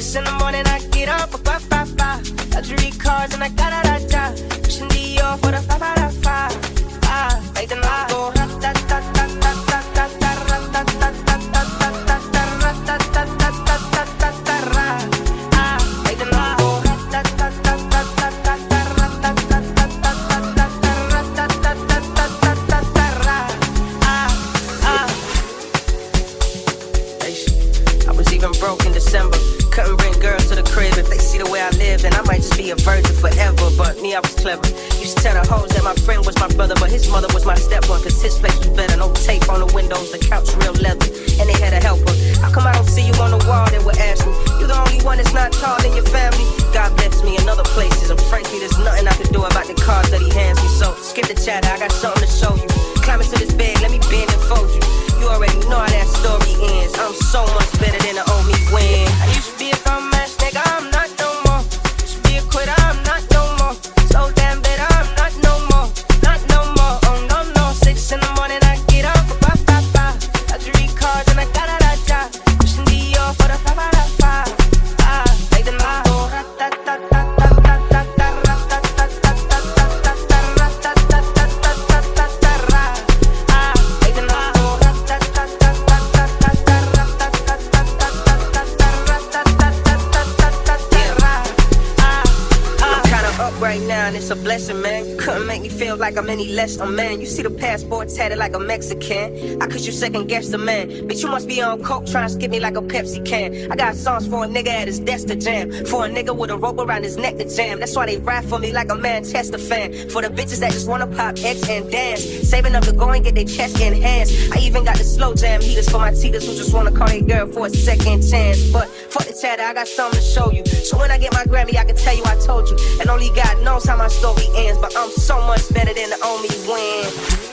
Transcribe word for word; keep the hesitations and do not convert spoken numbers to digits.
Six in the morning, I get up, ba ba ba ba. Luxury cars and I got da da da. Pushing Dior for the five out of five. Ah, make the night go ra da da da da da da da ra da da da da da da da ra da da da da da da da ra. Ah, make the night go ra da da da da da da da ra da da da da da da da ra da da da da da da ra. Ah, ah. I was even broke in December. Couldn't bring girls to the crib. If they see the way I live, then I might just be a virgin forever. But me, I was clever. Used to tell the hoes that my friend was my brother, but his mother was my stepmom, cause his place was better. No tape on the windows, the couch real leather, and they had a helper. How come I don't see you on the wall? They would ask me. You the only one that's not tall in your family. God bless me in other places, and frankly, there's nothing I can do about the cards that he hands me. So skip the chatter, I got something to show you. Climb into this bed, let me bend and fold you. You already know how that story ends. I'm so much better than the old me when I used to be a bum ass nigga, I'm not no more. Used to be a quitter, I'm not no more. So damn better, I'm not no more. Not no more, oh no no. Six in the morning, I get up, ba ba ba. Luxury cars and I got a da da. Pushing Dior for the five out of five. Ah, make the night go ra da da da da da da da ra da da da da da da da ra da da da da da da da ra. Ah, make the night go ra da da da da da da da ra da da da da da da da ra da da da da da da ra. Ah, ah. I'm kinda up right now and it's a blessing, man. You couldn't make me feel like I'm any less a man. You see the passport tatted like a Mexican. How could you second guess the man? Bitch, you must be on coke trying to skip me like a Pepsi can. I got songs for a nigga at his desk to jam. For a nigga with a rope around his neck to jam. That's why they rap for me like a Manchester fan. For the bitches that just wanna pop X and dance. Saving up to go and get their chest enhanced. I even got the slow jam heaters for my teeters who just wanna call their girl for a second chance. But fuck the chatter, I got something to show you. So when I get my Grammy, I can tell you I told you. And only God knows how my story ends. But I'm so much better than the only win.